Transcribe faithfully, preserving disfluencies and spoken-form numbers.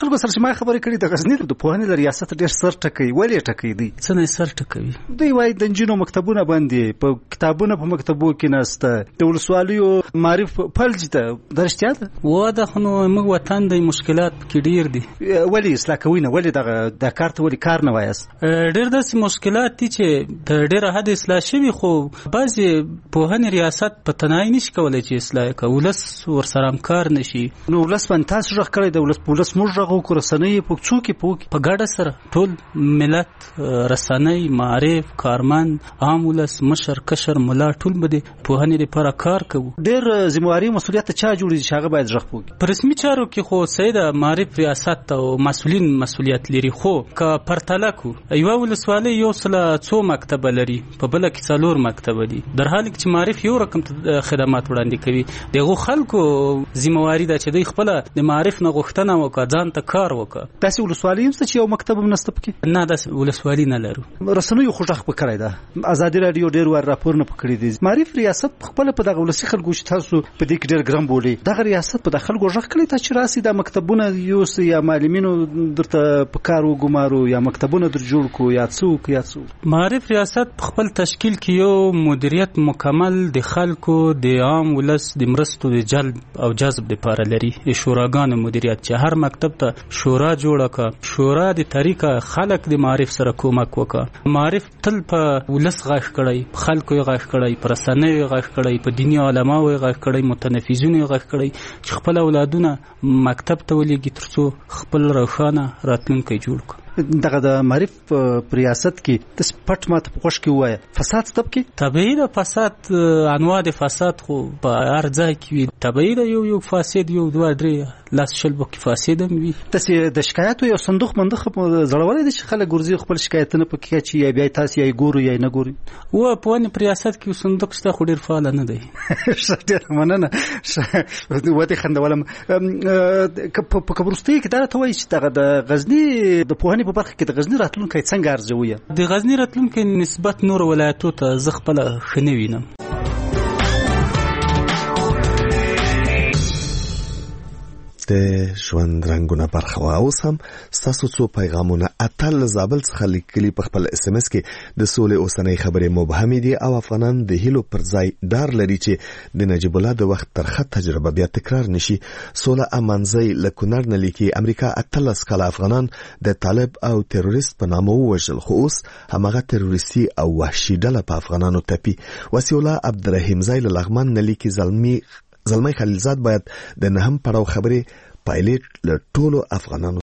خلکو سره چې ما خبرې کړې د غزني د پوهنې د ریاست ډېر سر ټکوي. ولې ټکوي دوی؟ څه نه سر ټکوي؟ دوی وایي د نجونو مکتبونه باندې په کتابونه په مکتبو کې نسته، د ولسوالیو معرف فلج ده. دا رښتیا ده؟ واده خو نو موږ وطن د مشکلات کې ډېر دي. ولې اصلاح کوي نه؟ ولې دغه د کار ته ولې کار نه وایاست؟ ډېر داسې مشکلات دي چې د ډېره حد اصلاح شوي، خو بعضې پوهنې ریاست په تنهایي نشي کولی چې اصلاح کړي، ولس ورسره همکار نشي. نو ولس باندې تاسو غږ کړی د ولس په ولس موږ غږ وکړو، رسنۍ یې په څوک یې په په ګډه سره ټول ملت، رسنۍ، معارف، کارمند، عام ولس، مشر کشر ملا ټول به د پوهنې لپاره کار کوو. ډېر ذمهواري مسؤلیت چا جوړي چې هغه باید غږ وکړي؟ په رسمي چارو کې خو سید معارف ریاست او مسؤلین مسؤلیت لري، خو که پرتله کو یوه ولسوالۍ یو سله څو مکتبه لري، په بله کې څلور مکتبه دي، در حال کې چې معارف یو رقم خدمات وړاندې کوي. دغه خلکو ذمہواری ده چې دوی خپل د معارف نه غوښتنه وکړه، ځان ته کار وکړه. داسې ولسوالۍ هم چې یو مکتب هم نشته پکې؟ نه، داسې ولسوالۍ نه لرو. رسنیو خو غږ پکړی ده، ازادي رادیو ډېر وار راپورونه پکړي دي. معارف ریاست خپل په دغه ولسي خلکو چې تاسو په دې کې ډېر ګرام بولي، دغه ریاست په دغه خلکو غږ کړی ته چې راسي د مکتبونه یوس یا معلمینو درته په کار وګمارو یا مکتبونه در جوړ کو یا څوک یا څوک. معارف ریاست په خپل تشکیل کې یو مدیریت مکمل د خلکو د عام ولس د مرستو د جلب او جذب لپاره لري. شوراګانو مدیریت چې هر مکتب ته شورا جوړه کړه، شورا د طریقه خلک د معارف سره کومک وکړه. معارف تل په ولس غږ کړی، په خلکو یې غږ کړی، په رسنیو یې غږ کړی، په دیني علماو یې غږ کړی، متنفذینو یې غږ کړی چې خپل اولادونه مکتب ته ولېږي ترڅو خپل روښانه راتلونکی جوړ کړي. دغه د معرف په ریاست کې د پټ ماته په خوش کې وایي فساد ستب کې طبيعي د فساد انواع د فساد خو په هر ځای کې وي. طبيعي د یو یو فاسد یو دوه درې لاس شل بو کې فاسد هم وي. تاسو د شکایت یو صندوق مندخ زړولې د شخله ګورځي خپل شکایتونه پکې چې یا بیا تاسو یې ګورو یا نه ګوري. و په ون ریاست کې صندوق شته خو ډیر فعال نه دی. ډیر مننه وته خندولم په کبرستي کې دا ته وایي چې دغه د غزنی د پوهنې په برخه کې د غزنی راتلونکي څنګه ارزوي؟ د غزنی راتلونکي نسبت نور ولایتو ته زه خپل خنه وینم. د ژوند رنگونه برخه اوس هم ستاسو څو پیغامونه اتل زابل څخه لیکلي په خپل اس ام اس کې د سولې اوسنۍ خبرې مبهمې دي او افغانان د هیلو پر ځای ډار لري چې د نجیب الله د وخت ترخه تجربه بیا تکرار نشي. سوله امانزی له کونړ نه لیکي امریکا اتلس کاله افغانان د طالب او تروریست په نامه ووژل، خو اوس همغه تروریستي او وحشي ډله په افغانانو تپي. وسیله عبدالرحیم زای له لغمان نه لیکي زلمی زلمی خلیلزاد باید د نهم پړاو خبرې پایلټ له ټولو افغانانو